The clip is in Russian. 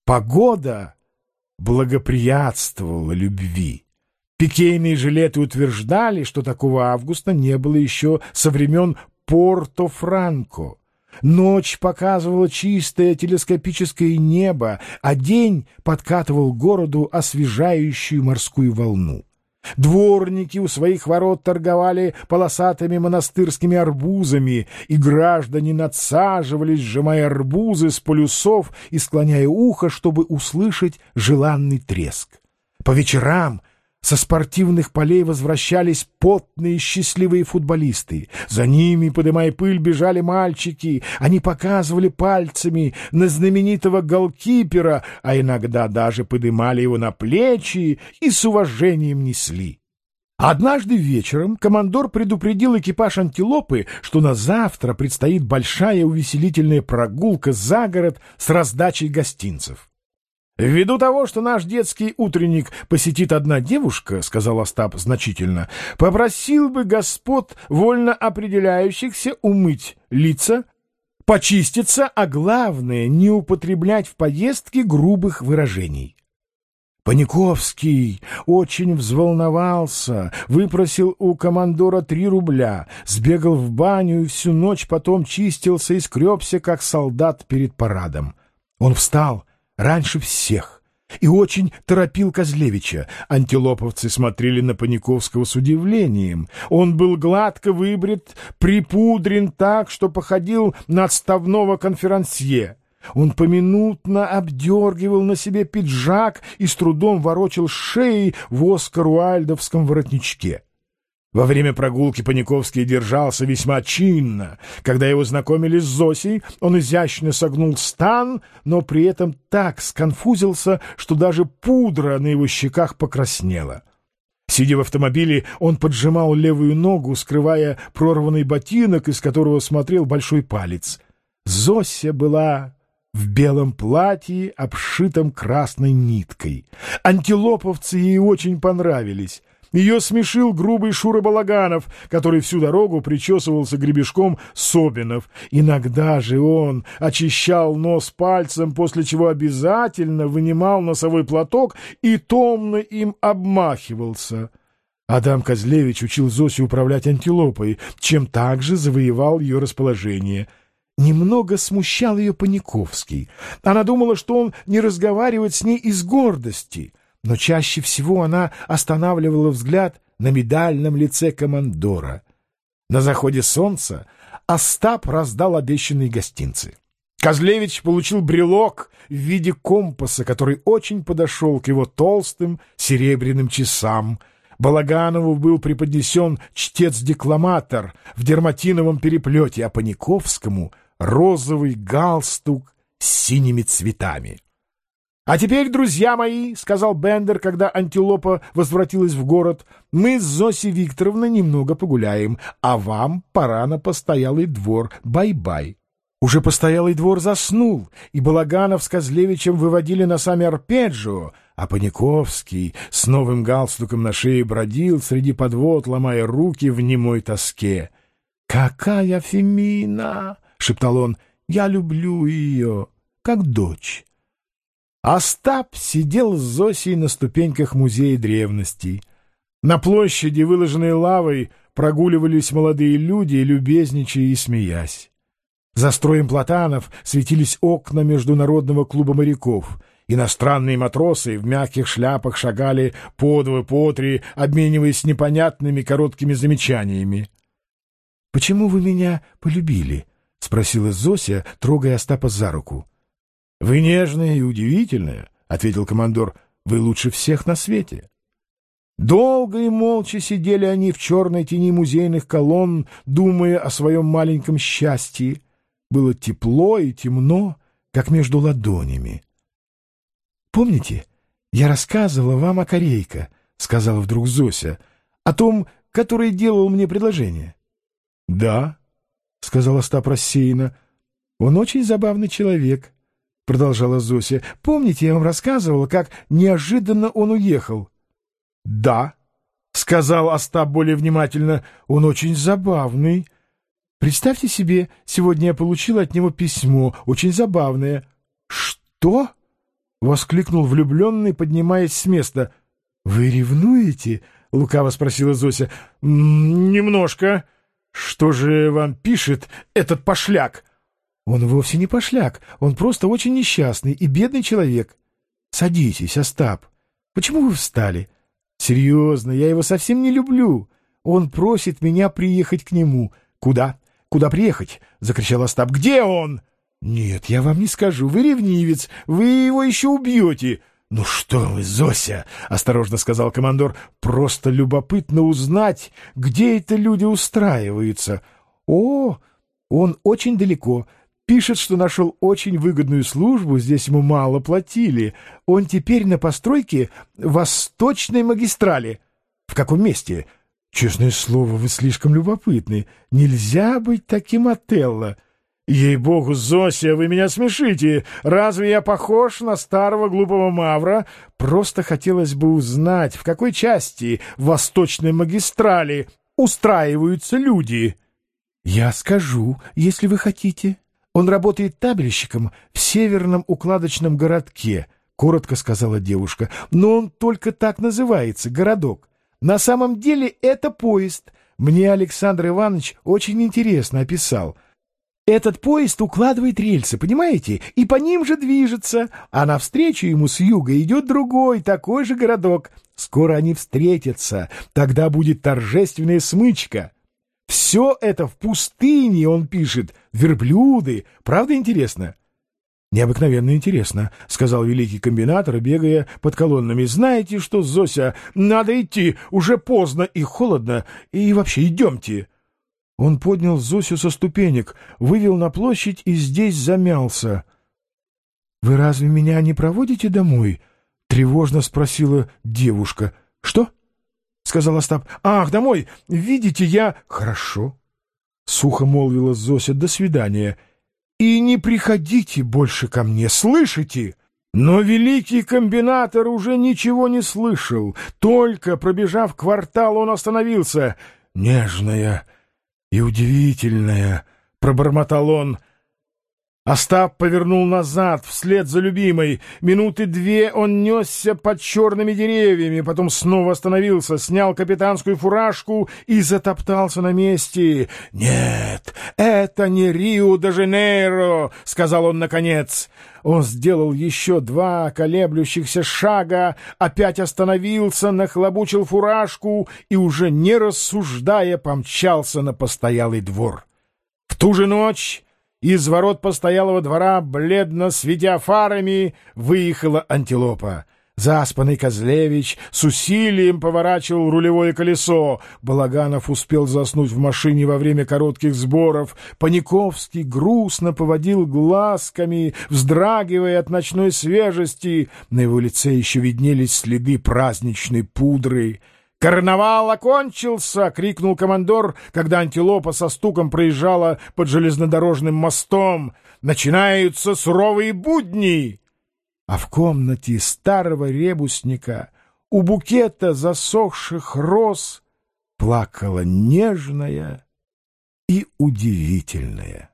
Погода благоприятствовала любви. Пикейные жилеты утверждали, что такого августа не было еще со времен Порто-Франко. Ночь показывала чистое телескопическое небо, а день подкатывал к городу освежающую морскую волну. Дворники у своих ворот торговали полосатыми монастырскими арбузами, и граждане надсаживались, сжимая арбузы с полюсов и склоняя ухо, чтобы услышать желанный треск. По вечерам со спортивных полей возвращались потные счастливые футболисты. За ними, подымая пыль, бежали мальчики. Они показывали пальцами на знаменитого голкипера, а иногда даже подымали его на плечи и с уважением несли. Однажды вечером командор предупредил экипаж «Антилопы», что на завтра предстоит большая увеселительная прогулка за город с раздачей гостинцев. «Ввиду того, что наш детский утренник посетит одна девушка, — сказал Остап значительно, — попросил бы господ вольно определяющихся умыть лица, почиститься, а главное — не употреблять в поездке грубых выражений». Паниковский очень взволновался, выпросил у командора 3 рубля, сбегал в баню и всю ночь потом чистился и скребся, как солдат перед парадом. Он встал раньше всех и очень торопил Козлевича. Антилоповцы смотрели на Паниковского с удивлением. Он был гладко выбрит, припудрен так, что походил на отставного конферансье. Он поминутно обдергивал на себе пиджак и с трудом ворочал шеей в оскаруальдовском воротничке. Во время прогулки Паниковский держался весьма чинно. Когда его знакомили с Зосей, он изящно согнул стан, но при этом так сконфузился, что даже пудра на его щеках покраснела. Сидя в автомобиле, он поджимал левую ногу, скрывая прорванный ботинок, из которого смотрел большой палец. Зося была в белом платье, обшитом красной ниткой. Антилоповцы ей очень понравились. Ее смешил грубый Шура Балаганов, который всю дорогу причесывался гребешком Собинов. Иногда же он очищал нос пальцем, после чего обязательно вынимал носовой платок и томно им обмахивался. Адам Козлевич учил Зосю управлять антилопой, чем также завоевал ее расположение. Немного смущал ее Паниковский. Она думала, что он не разговаривает с ней из гордости, но чаще всего она останавливала взгляд на медальном лице командора. На заходе солнца Остап раздал обещанные гостинцы. Козлевич получил брелок в виде компаса, который очень подошел к его толстым серебряным часам. Балаганову был преподнесен чтец-декламатор в дерматиновом переплете, а Паниковскому — розовый галстук с синими цветами. «А теперь, друзья мои, — сказал Бендер, когда Антилопа возвратилась в город, — мы с Зосей Викторовной немного погуляем, а вам пора на постоялый двор. Бай-бай». Уже постоялый двор заснул, и Балаганов с Козлевичем выводили носами арпеджио, а Паниковский с новым галстуком на шее бродил среди подвод, ломая руки в немой тоске. «Какая Фемина!» — шептал он. «Я люблю ее, как дочь». Остап сидел с Зосей на ступеньках музея древностей. На площади, выложенной лавой, прогуливались молодые люди, любезничая и смеясь. За строем платанов светились окна Международного клуба моряков. Иностранные матросы в мягких шляпах шагали по 2, по 3, обмениваясь непонятными короткими замечаниями. — Почему вы меня полюбили? — спросила Зося, трогая Остапа за руку. — Вы нежная и удивительная, — ответил командор. — Вы лучше всех на свете. Долго и молча сидели они в черной тени музейных колонн, думая о своем маленьком счастье. Было тепло и темно, как между ладонями. — Помните, я рассказывала вам о Корейко, — сказала вдруг Зося, — о том, который делал мне предложение? — Да, — сказал Остап рассеянно. — Он очень забавный человек, — продолжала Зося. — Помните, я вам рассказывала, как неожиданно он уехал? — Да, — сказал Остап более внимательно, — он очень забавный. Представьте себе, сегодня я получила от него письмо, очень забавное. — Что? — воскликнул влюбленный, поднимаясь с места. — Вы ревнуете? — лукаво спросила Зося. — Немножко. Что же вам пишет этот пошляк? — Он вовсе не пошляк, он просто очень несчастный и бедный человек. — Садитесь, Остап. Почему вы встали? — Серьезно, я его совсем не люблю. Он просит меня приехать к нему. — Куда? Куда приехать? — закричал Остап. — Где он? — Нет, я вам не скажу. Вы ревнивец, вы его еще убьете. — Ну что вы, Зося, — осторожно сказал командор, — просто любопытно узнать, где это люди устраиваются. — О, он очень далеко. Пишет, что нашел очень выгодную службу, здесь ему мало платили. Он теперь на постройке Восточной магистрали. — В каком месте? — Честное слово, вы слишком любопытны. Нельзя быть таким Отелло. Ей-богу, Зося, вы меня смешите. Разве я похож на старого глупого мавра? Просто хотелось бы узнать, в какой части Восточной магистрали устраиваются люди. Я скажу, если вы хотите. Он работает табельщиком в северном укладочном городке, коротко сказала девушка. Но он только так называется, городок. На самом деле это поезд. Мне Александр Иванович очень интересно описал. Этот поезд укладывает рельсы, понимаете, и по ним же движется, а навстречу ему с юга идет другой, такой же городок. Скоро они встретятся, тогда будет торжественная смычка. Все это в пустыне, он пишет, верблюды. Правда интересно? — Необыкновенно интересно, — сказал великий комбинатор, бегая под колоннами. — Знаете что, Зося, надо идти, уже поздно и холодно, и вообще идемте. Он поднял Зосю со ступенек, вывел на площадь и здесь замялся. — Вы разве меня не проводите домой? — тревожно спросила девушка. — Что? — сказал Остап. — Ах, домой! Видите, я... — Хорошо, — сухо молвила Зося. — До свидания. И не приходите больше ко мне, слышите? Но великий комбинатор уже ничего не слышал. Только, пробежав квартал, он остановился. — Нежная и удивительная, — пробормотал он. Остап повернул назад, вслед за любимой. Минуты две он несся под черными деревьями, потом снова остановился, снял капитанскую фуражку и затоптался на месте. — Нет, это не Рио-де-Жанейро, — сказал он наконец. Он сделал еще 2 колеблющихся шага, опять остановился, нахлобучил фуражку и, уже не рассуждая, помчался на постоялый двор. В ту же ночь из ворот постоялого двора, бледно светя фарами, выехала антилопа. Заспанный Козлевич с усилием поворачивал рулевое колесо. Балаганов успел заснуть в машине во время коротких сборов. Паниковский грустно поводил глазками, вздрагивая от ночной свежести. На его лице еще виднелись следы праздничной пудры. «Карнавал окончился!» — крикнул командор, когда антилопа со стуком проезжала под железнодорожным мостом. «Начинаются суровые будни!» А в комнате старого ребусника у букета засохших роз плакала нежная и удивительная